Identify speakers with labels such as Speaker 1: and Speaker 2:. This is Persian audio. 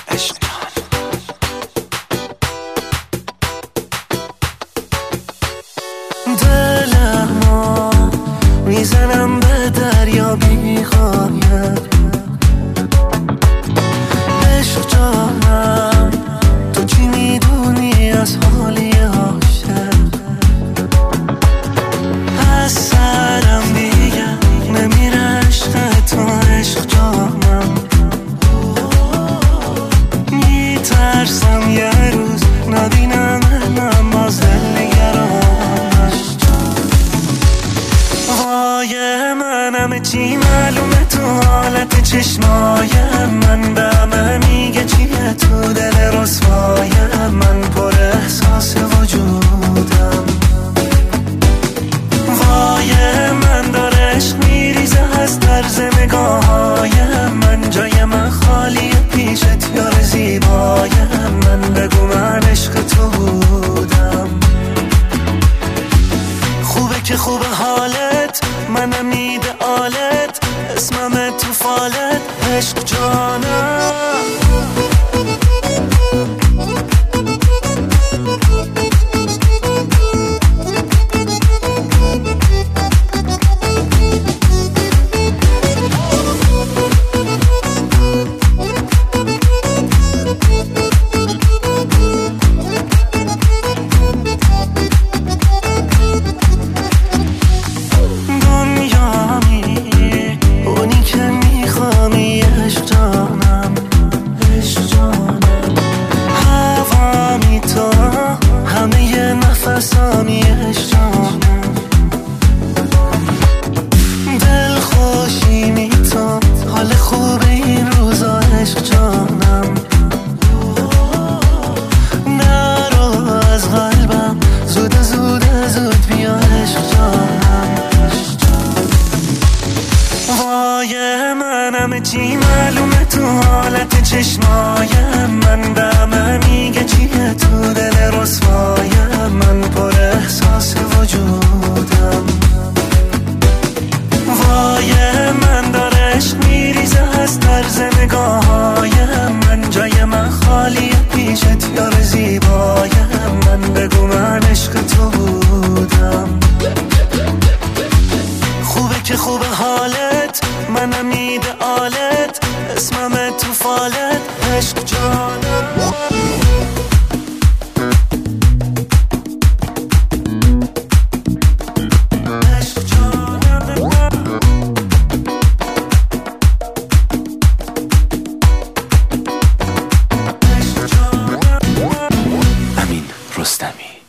Speaker 1: عشق
Speaker 2: دلمو میزنم به دریا بی‌غایت. عشق جانم تو چی میدونی از حالی عاشق؟ از سرم دیگه نمیره عشق تو، عشق جانم. میترسم یه روز نبینم من باز نگرانش. وای منم چی معلومه تو حالت چشمای من، به همه میگه چیه تو دل رسوای من، پر احساس وجودم. وای من داره عشق میریزه از طرز نگاههای من، جای من خالیه پیشت یار زیبای من، بگو من عشق تو بودم. خوبه که خوبه حالت، منم ایدئالت، اسمم تو فالت، عشق جانم. دل خوشی میتون حال خوب این روزا، عشق جانم. نرو از قلبم زود بیا عشق جانم. وای منم چی معلومه تو حالت چشمای من، به همه میگه چیه تو دل رسوای من، پر احساس وجودم. وای من داره عشق میریزه از طرز نگاههای من، جای من خالیه پیشت یار زیبای من، بگو من عشق تو بودم. خوبه که خوبه حالت، منم ایدئالت، اسمم تو فالت، عشق جانم.
Speaker 1: امین رستمی.